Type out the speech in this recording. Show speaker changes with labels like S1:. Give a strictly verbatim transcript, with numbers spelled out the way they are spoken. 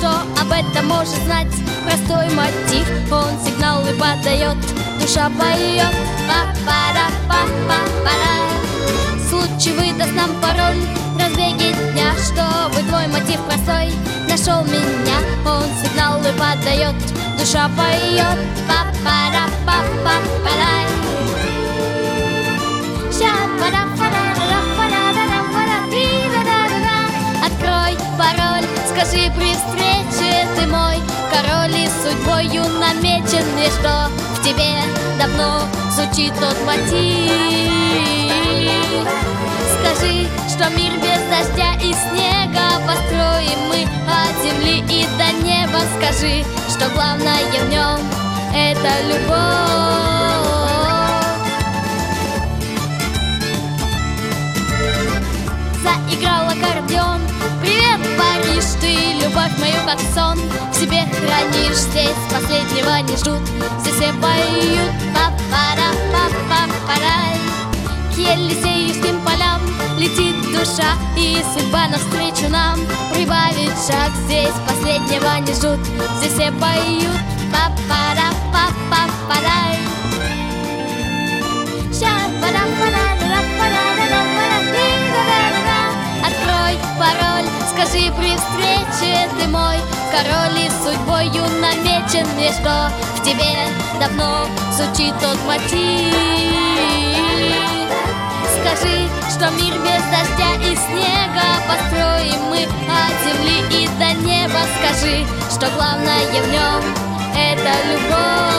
S1: что об этом может знать? Простой мотив, он сигналы подает, душа поет. Па-пара-па-па-пара. Случай выдаст нам пароль, разбеги дня, чтобы твой мотив простой нашел меня. Он сигналы подает, душа поет. Па-пара-па-па-пара. Открой пароль, скажи при встрече ты мой король, и судьбою намечен мне, что в тебе давно звучит тот мотив. Скажи, что мир без дождя и снега построим мы от земли и до неба. Скажи, что главное в нем — это любовь. Заиграл аккордеон. Привет, Париж, ты любовь мою как сон в себе хранишь. Здесь последнего не ждут, здесь все поют. Па-пара-па-па-пара. К Елисеевским полям летит душа, и судьба навстречу нам прибавит шаг. Здесь последнего не ждут, здесь все поют. Па-пара-па-па-пара. Открой пароль, скажи при встрече ты мой король, и судьбою намечен мне, что в тебе давно звучит тот мотив. Скажи, что мир без дождя и снега построим мы от земли и до неба. Скажи, что главное в нем — это любовь.